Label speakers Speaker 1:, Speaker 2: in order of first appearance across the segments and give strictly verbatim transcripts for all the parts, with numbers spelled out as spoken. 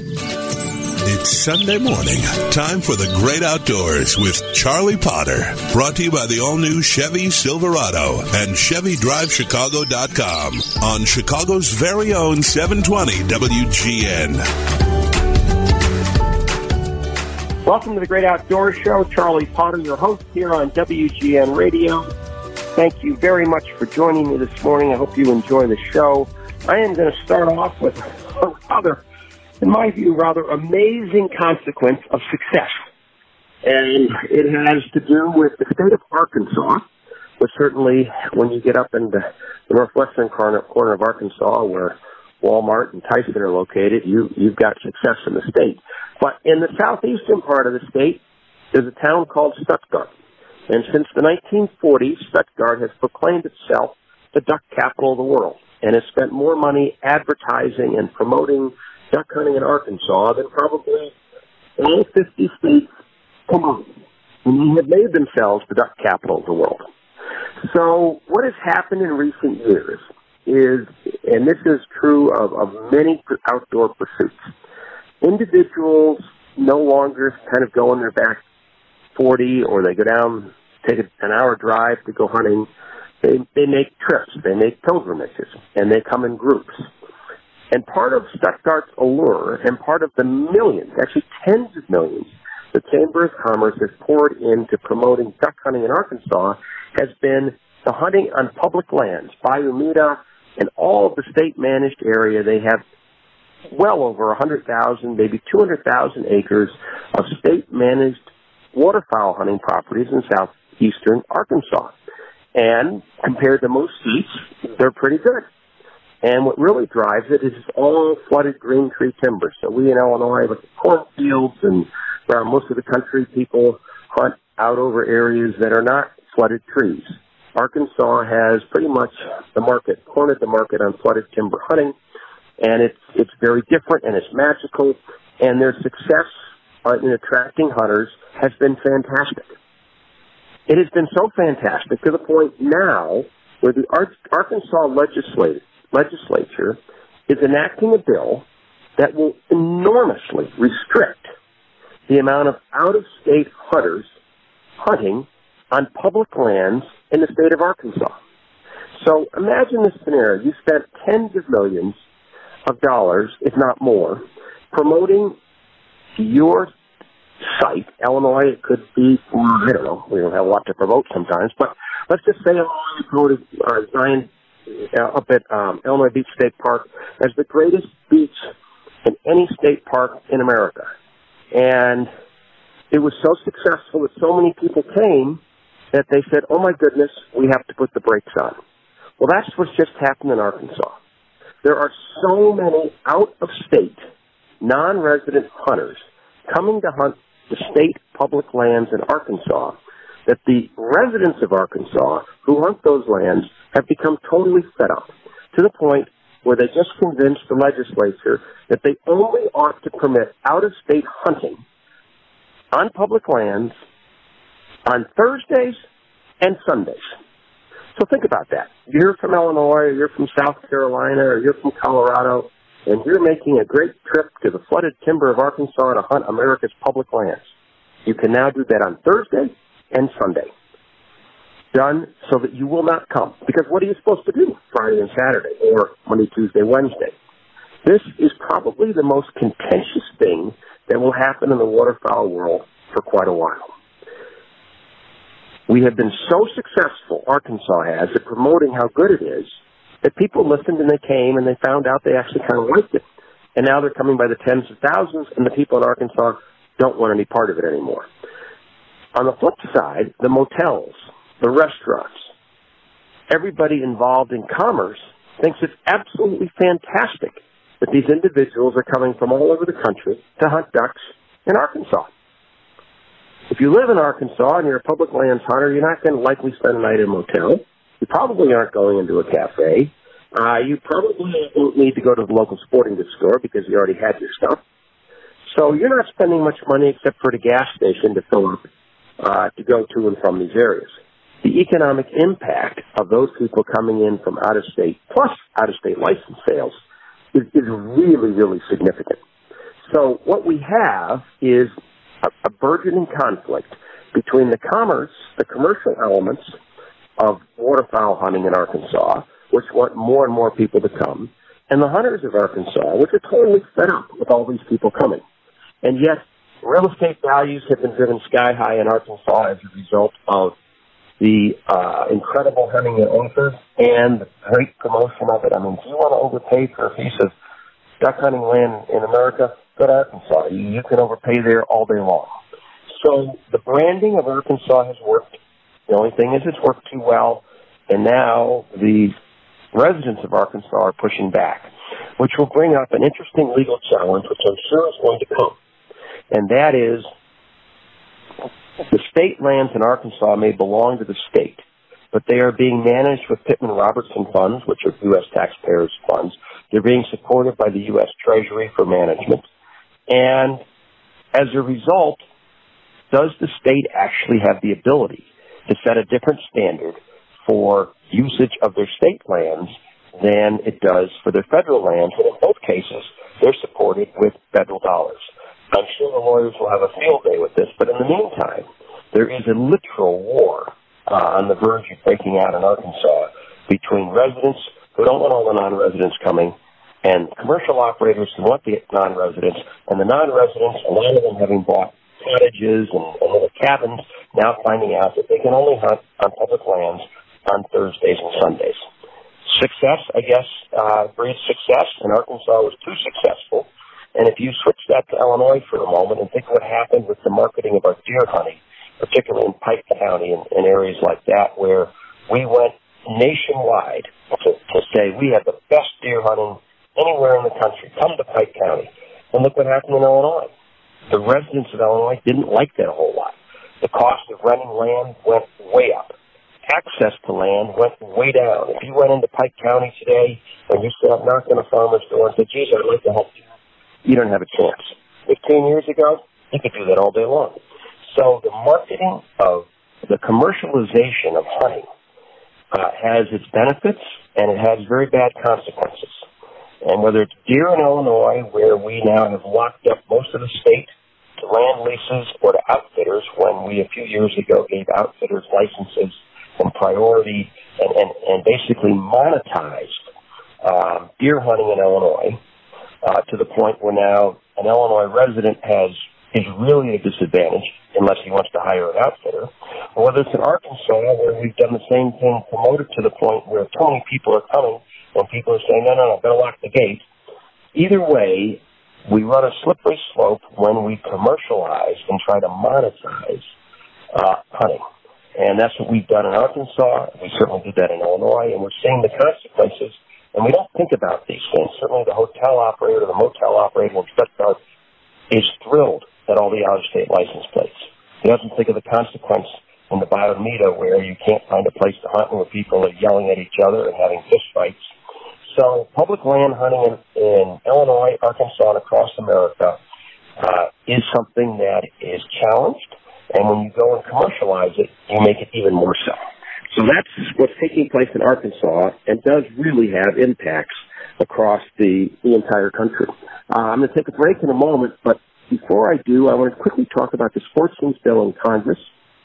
Speaker 1: It's Sunday morning. Time for the great outdoors with Charlie Potter. Brought to you by the all-new Chevy Silverado and Chevy Drive Chicago dot com on Chicago's very own seven twenty W G N.
Speaker 2: Welcome to the Great Outdoors Show. Charlie Potter, your host here on W G N Radio. Thank you very much for joining me this morning. I hope you enjoy the show. I am going to start off with a rather, in my view, rather amazing consequence of success. And it has to do with the state of Arkansas, but certainly when you get up in the, the northwestern corner, corner of Arkansas where Walmart and Tyson are located, you, you've got success in the state. But in the southeastern part of the state, there's a town called Stuttgart. And since the nineteen forties, Stuttgart has proclaimed itself the duck capital of the world and has spent more money advertising and promoting duck hunting in Arkansas than probably all fifty states combined. And they have made themselves the duck capital of the world. So what has happened in recent years is, and this is true of, of many outdoor pursuits, individuals no longer kind of go in their back forty or they go down, take an hour drive to go hunting. They, they make trips, they make pilgrimages, and they come in groups. And part of Stuttgart's allure and part of the millions, actually tens of millions, the Chamber of Commerce has poured into promoting duck hunting in Arkansas has been the hunting on public lands. Bayou Mita and all of the state-managed area, they have well over one hundred thousand, maybe two hundred thousand acres of state-managed waterfowl hunting properties in southeastern Arkansas. And compared to most states, they're pretty good. And what really drives it is all flooded green tree timber. So we in Illinois look at cornfields, and around most of the country, people hunt out over areas that are not flooded trees. Arkansas has pretty much the market, cornered the market on flooded timber hunting, and it's it's very different and it's magical, and their success uh, in attracting hunters has been fantastic. It has been so fantastic to the point now where the Ar- Arkansas legislature, legislature is enacting a bill that will enormously restrict the amount of out-of-state hunters hunting on public lands in the state of Arkansas. So imagine this scenario. You spent tens of millions of dollars, if not more, promoting your site. Illinois, it could be for, I don't know, we don't have a lot to promote sometimes, but let's just say Illinois promoted uh, Zion uh, up at um, Illinois Beach State Park as the greatest beach in any state park in America. And it was so successful that so many people came that they said, oh my goodness, we have to put the brakes on. Well, that's what's just happened in Arkansas. There are so many out-of-state, non-resident hunters coming to hunt the state public lands in Arkansas that the residents of Arkansas who hunt those lands have become totally fed up to the point where they just convinced the legislature that they only ought to permit out-of-state hunting on public lands on Thursdays and Sundays. So think about that. You're from Illinois, or you're from South Carolina, or you're from Colorado, and you're making a great trip to the flooded timber of Arkansas to hunt America's public lands. You can now do that on Thursday and Sunday. Done so that you will not come. Because what are you supposed to do Friday and Saturday, or Monday, Tuesday, Wednesday? This is probably the most contentious thing that will happen in the waterfowl world for quite a while. We have been so successful, Arkansas has, at promoting how good it is, that people listened and they came and they found out they actually kind of liked it. And now they're coming by the tens of thousands, and the people in Arkansas don't want any part of it anymore. On the flip side, the motels, the restaurants, everybody involved in commerce thinks it's absolutely fantastic that these individuals are coming from all over the country to hunt ducks in Arkansas. If you live in Arkansas and you're a public lands hunter, you're not going to likely spend a night in a motel. You probably aren't going into a cafe. Uh, you probably don't need to go to the local sporting goods store because you already had your stuff. So you're not spending much money except for the gas station to fill up uh, to go to and from these areas. The economic impact of those people coming in from out-of-state, plus out-of-state license sales, is, is really, really significant. So what we have is a, a burgeoning conflict between the commerce, the commercial elements of waterfowl hunting in Arkansas, which want more and more people to come, and the hunters of Arkansas, which are totally fed up with all these people coming. And yet, real estate values have been driven sky high in Arkansas as a result of the uh, incredible hunting in acres and the great promotion of it. I mean, if you want to overpay for a piece of duck hunting land in America, go to Arkansas. You, you can overpay there all day long. So the branding of Arkansas has worked. The only thing is it's worked too well, and now the residents of Arkansas are pushing back, which will bring up an interesting legal challenge, which I'm sure is going to come. And that is, the state lands in Arkansas may belong to the state, but they are being managed with Pittman-Robertson funds, which are U S taxpayers' funds. They're being supported by the U S Treasury for management. And as a result, does the state actually have the ability to set a different standard for usage of their state lands than it does for their federal lands? And in both cases, they're supported with federal dollars. I'm sure the lawyers will have a field day with this, but in the meantime, there is a literal war uh, on the verge of breaking out in Arkansas between residents who don't want all the non-residents coming and commercial operators who want the non-residents, and the non-residents, a lot of them having bought cottages and, and little cabins, now finding out that they can only hunt on public lands on Thursdays and Sundays. Success, I guess, uh, breeds success, and Arkansas was too successful. And if you switch that to Illinois for a moment and think what happened with the marketing of our deer hunting, particularly in Pike County and, and areas like that, where we went nationwide to, to say we have the best deer hunting anywhere in the country. Come to Pike County. And look what happened in Illinois. The residents of Illinois didn't like that a whole lot. The cost of renting land went way up. Access to land went way down. If you went into Pike County today and you sat knocking on a farmer's door and said, geez, I'd like to help you, you don't have a chance. Fifteen years ago, you could do that all day long. So the marketing of the commercialization of hunting uh, has its benefits, and it has very bad consequences. And whether it's deer in Illinois, where we now have locked up most of the state to land leases or to outfitters, when we a few years ago gave outfitters licenses and priority and, and, and basically monetized um, deer hunting in Illinois, Uh, to the point where now an Illinois resident has is really at a disadvantage unless he wants to hire an outfitter. Or whether it's in Arkansas, where we've done the same thing, promoted to the point where too many people are coming and people are saying, no, no, no, better lock the gate. Either way, we run a slippery slope when we commercialize and try to monetize uh, hunting. And that's what we've done in Arkansas. We certainly did that in Illinois, and we're seeing the consequences. And we don't think about these things. Certainly the hotel operator, the motel operator in Stuttgart is thrilled at all the out-of-state license plates. He doesn't think of the consequence in the Biomeda where you can't find a place to hunt and where people are yelling at each other and having fist fights. So public land hunting in, in Illinois, Arkansas, and across America uh, is something that is challenged. And when you go and commercialize it, you make it even more so. So that's what's taking place in Arkansas and does really have impacts across the, the entire country. Uh, I'm going to take a break in a moment, but before I do, I want to quickly talk about the Sportsman's Bill in Congress.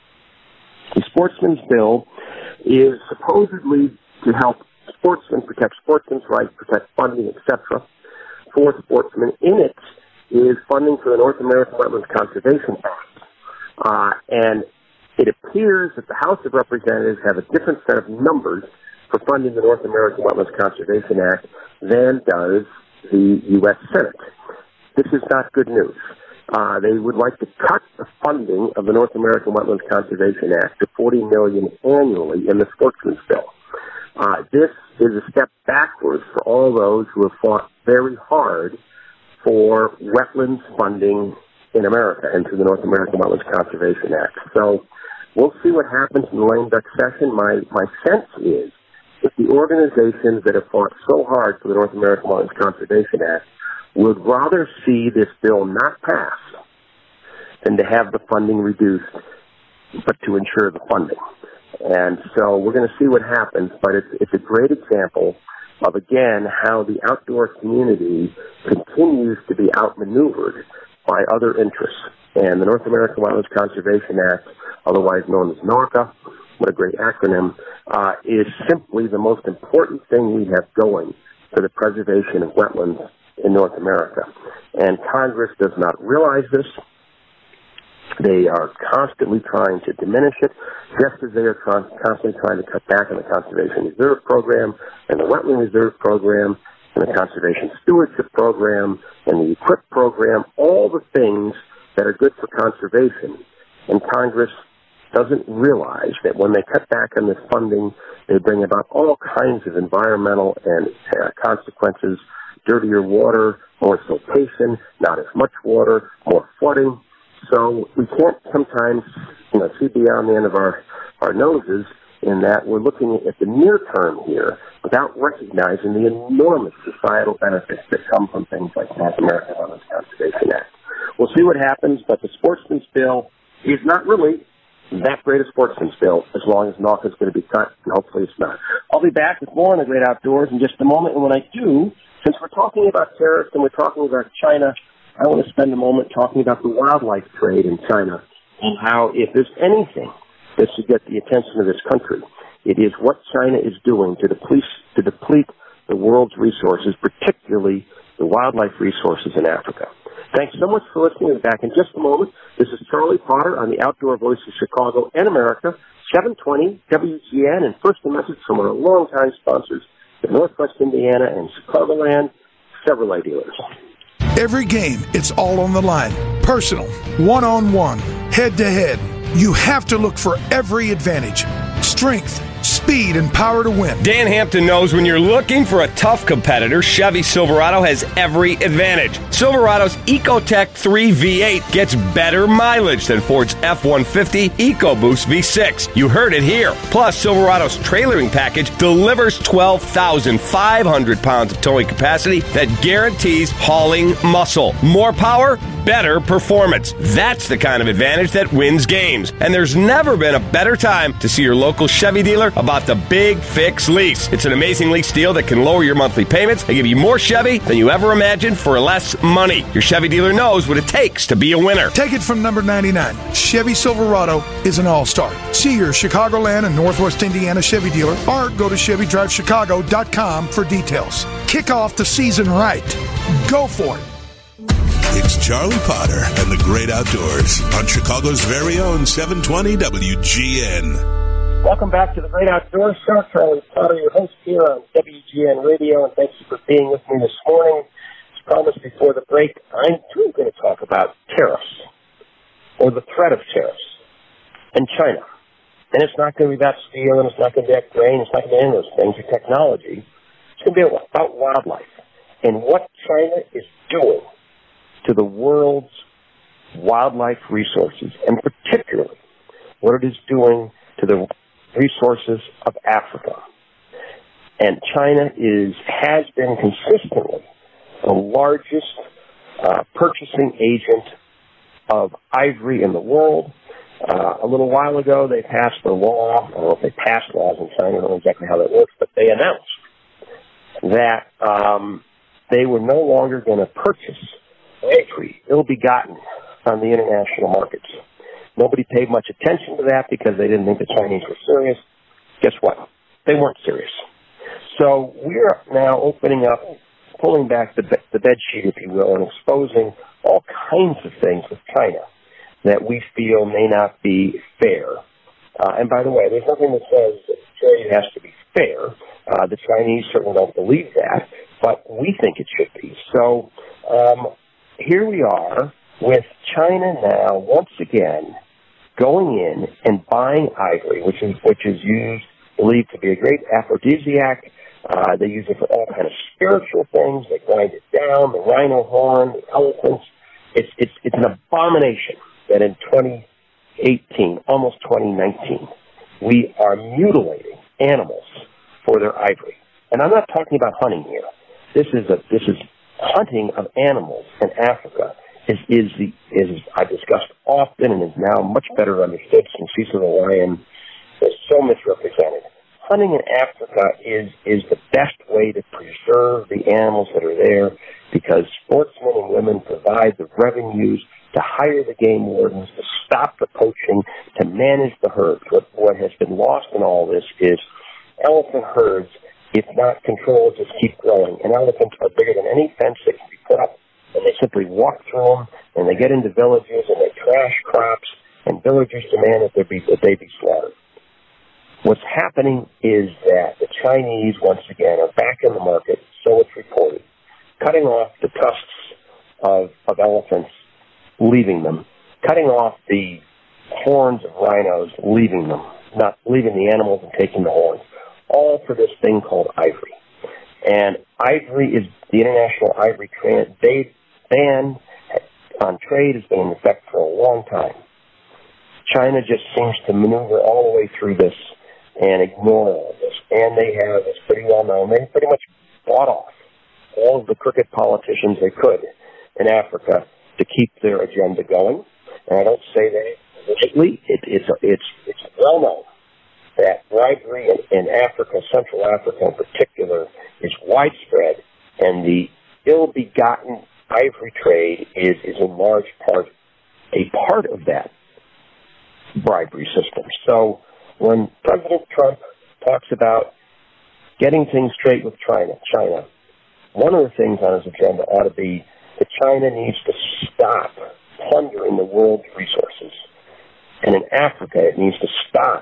Speaker 2: The Sportsman's Bill is supposedly to help sportsmen, protect sportsmen's rights, protect funding, et cetera, for sportsmen. In it is funding for the North American Wetlands Conservation Act. Uh, and it appears that the House of Representatives have a different set of numbers for funding the North American Wetlands Conservation Act than does the U S Senate. This is not good news. Uh, they would like to cut the funding of the North American Wetlands Conservation Act to forty million dollars annually in the Sportsman's Bill. Uh, this is a step backwards for all those who have fought very hard for wetlands funding in America and through the North American Wetlands Conservation Act. So we'll see what happens in the lame duck session. My my sense is that the organizations that have fought so hard for the North American Wetlands Conservation Act would rather see this bill not pass than to have the funding reduced, but to ensure the funding. And so we're going to see what happens, but it's, it's a great example of, again, how the outdoor community continues to be outmaneuvered by other interests. And the North American Wildlife Conservation Act, otherwise known as NORCA, what a great acronym, uh, is simply the most important thing we have going for the preservation of wetlands in North America. And Congress does not realize this. They are constantly trying to diminish it, just as they are con- constantly trying to cut back on the Conservation Reserve Program and the Wetland Reserve Program and the Conservation Stewardship Program and the EQIP Program, all the things that are good for conservation. And Congress doesn't realize that when they cut back on this funding, they bring about all kinds of environmental and uh, consequences, dirtier water, more siltation, not as much water, more flooding. So we can't sometimes, you know, see beyond the end of our, our noses in that we're looking at the near term here without recognizing the enormous societal benefits that come from things like the North American Wildlife Conservation Act. We'll see what happens, but the Sportsman's Bill is not really that great a sportsman's bill as long as NORCA is going to be cut, and hopefully it's not. I'll be back with more on the Great Outdoors in just a moment, and when I do, since we're talking about tariffs and we're talking about China, I want to spend a moment talking about the wildlife trade in China and how, if there's anything that should get the attention of this country, it is what China is doing to deplete, to deplete the world's resources, particularly the wildlife resources in Africa. Thanks so much for listening. We'll be back in just a moment. This is Charlie Potter on the Outdoor Voice of Chicago and America, seven twenty W G N, and first a message from our longtime sponsors, the Northwest Indiana and Chicagoland Chevrolet dealers.
Speaker 3: Every game, it's all on the line. Personal, one-on-one, head-to-head. You have to look for every advantage. Strength, speed, and power to win.
Speaker 4: Dan Hampton knows when you're looking for a tough competitor, Chevy Silverado has every advantage. Silverado's EcoTech three V eight gets better mileage than Ford's F one fifty EcoBoost V six. You heard it here. Plus, Silverado's trailering package delivers twelve thousand five hundred pounds of towing capacity that guarantees hauling muscle. More power, better performance. That's the kind of advantage that wins games. And there's never been a better time to see your local Chevy dealer about the Big Fix Lease. It's an amazing lease deal that can lower your monthly payments and give you more Chevy than you ever imagined for less money. Your Chevy dealer knows what it takes to be a winner.
Speaker 3: Take it from number ninety-nine. Chevy Silverado is an all-star. See your Chicagoland and Northwest Indiana Chevy dealer or go to Chevy Drive Chicago dot com for details. Kick off the season right. Go for it.
Speaker 1: It's Charlie Potter and the Great Outdoors on Chicago's very own seven twenty W G N.
Speaker 2: Welcome back to the Great Outdoors Show. Charlie Potter, your host here on W G N Radio, and thank you for being with me this morning. As promised before the break, I'm too going to talk about tariffs, or the threat of tariffs, and China. And it's not going to be about steel, and it's not going to be about grain, it's not going to be any of those things, or technology. It's going to be about wildlife and what China is doing to the world's wildlife resources, and particularly what it is doing to the resources of Africa. And China is has been consistently the largest uh, purchasing agent of ivory in the world. Uh, a little while ago, they passed a law. I don't know if they passed laws in China. I don't know exactly how that works, but they announced that um, they were no longer going to purchase ivory, ill-begotten, on the international markets. Nobody paid much attention to that because they didn't think the Chinese were serious. Guess what? They weren't serious. So we're now opening up, pulling back the, the bed sheet, if you will, and exposing all kinds of things with China that we feel may not be fair. Uh, and by the way, there's nothing that says that trade has to be fair. Uh, the Chinese certainly don't believe that, but we think it should be. So um, here we are with China now once again going in and buying ivory, which is which is used, believed to be a great aphrodisiac. Uh, they use it for all kind of spiritual things. They grind it down, the rhino horn, the elephants. It's it's it's an abomination that in twenty eighteen, almost twenty nineteen, we are mutilating animals for their ivory. And I'm not talking about hunting here. This is a this is hunting of animals in Africa. Is, is the is I've discussed often and is now much better understood since Cecil the Lion is so misrepresented. hunting in Africa is, is the best way to preserve the animals that are there because sportsmen and women provide the revenues to hire the game wardens, to stop the poaching, to manage the herds. What, what has been lost in all this is elephant herds, if not controlled, just keep growing. And elephants are bigger than any fence that can be put up. And they simply walk through them, and they get into villages, and they trash crops, and villagers demand that they be, that they be slaughtered. What's happening is that the Chinese, once again, are back in the market, so it's reported, cutting off the tusks of, of elephants, leaving them, cutting off the horns of rhinos, leaving them, not leaving the animals and taking the horns, all for this thing called ivory. And ivory is the international ivory ban on trade has been in effect for a long time. China just seems to maneuver all the way through this and ignore all this. And they have, it's pretty well known, they pretty much bought off all of the crooked politicians they could in Africa to keep their agenda going. And I don't say that lightly. It, it's, it's, it's well known that bribery in, in Africa, Central Africa in particular, is widespread, and the ill-begotten ivory trade is, is in large part a part of that bribery system. So when President Trump talks about getting things straight with China, China, one of the things on his agenda ought to be that China needs to stop plundering the world's resources. And in Africa, it needs to stop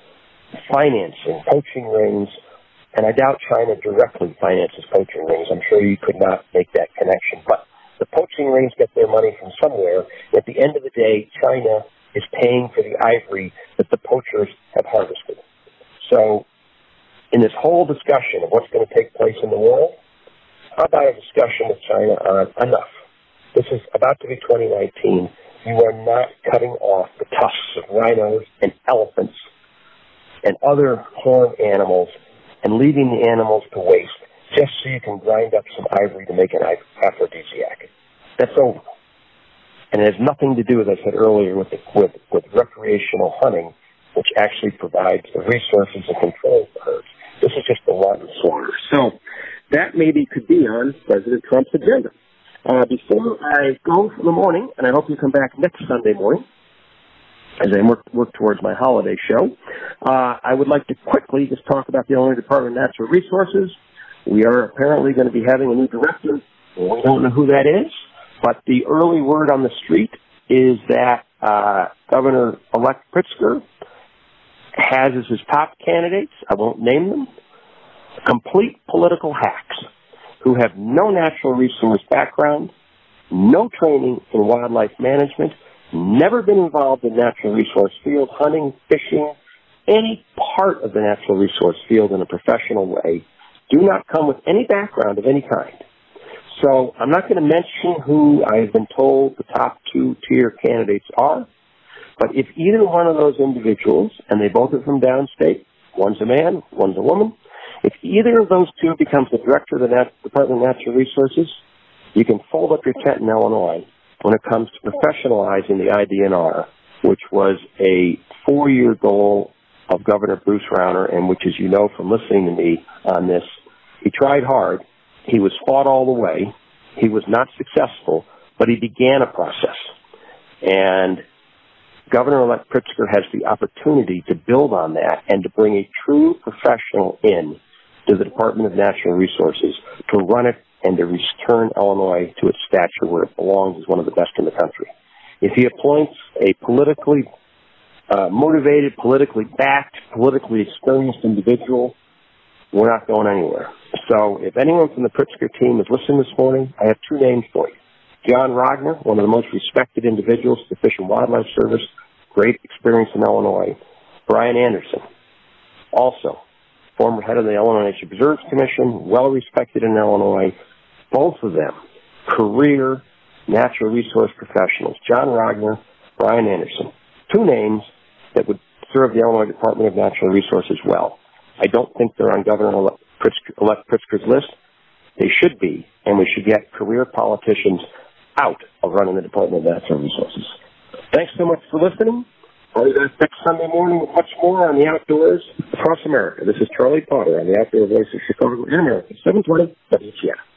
Speaker 2: financing poaching rings. And I doubt China directly finances poaching rings. I'm sure you could not make that connection. But the poaching rings get their money from somewhere. At the end of the day, China is paying for the ivory that the poachers have harvested. So in this whole discussion of what's going to take place in the world, how about a discussion with China on enough? This is about to be twenty nineteen. You are not cutting off the tusks of rhinos and elephants and other horned animals and leaving the animals to waste just so you can grind up some ivory to make an aphrodisiac. That's over. And it has nothing to do, as I said earlier, with, the, with, with recreational hunting, which actually provides the resources and controls the herds. This is just a rotten slaughter. So that maybe could be on President Trump's agenda. Uh, before I go for the morning, and I hope you come back next Sunday morning, as I work, work towards my holiday show, uh, I would like to quickly just talk about the Illinois Department of Natural Resources. We are apparently going to be having a new director. We don't know who that is, but the early word on the street is that uh, Governor-elect Pritzker has as his top candidates, I won't name them, complete political hacks who have no natural resource background, no training in wildlife management, never been involved in natural resource field, hunting, fishing, any part of the natural resource field in a professional way, do not come with any background of any kind. So I'm not going to mention who I have been told the top two-tier candidates are, but if either one of those individuals, and they both are from downstate, one's a man, one's a woman, if either of those two becomes the director of the Nat- Department of Natural Resources, you can fold up your tent in Illinois when it comes to professionalizing the I D N R, which was a four-year goal of Governor Bruce Rauner, and which, as you know from listening to me on this, he tried hard. He was fought all the way. He was not successful, but he began a process. And Governor-elect Pritzker has the opportunity to build on that and to bring a true professional in to the Department of Natural Resources to run it and to return Illinois to its stature where it belongs as one of the best in the country. If he appoints a politically uh, motivated, politically backed, politically experienced individual, we're not going anywhere. So if anyone from the Pritzker team is listening this morning, I have two names for you. John Rogner, one of the most respected individuals at the Fish and Wildlife Service, great experience in Illinois. Brian Anderson, also former head of the Illinois Nature Preserves Commission, well-respected in Illinois. Both of them, career natural resource professionals. John Rogner, Brian Anderson. Two names that would serve the Illinois Department of Natural Resources well. I don't think they're on Governor-elect Pritzker's list. They should be, and we should get career politicians out of running the Department of Natural Resources. Thanks so much for listening. I'll be back next Sunday morning with much more on the outdoors across America. This is Charlie Potter on the Outdoor Voice of Chicago in America, seven twenty W G N.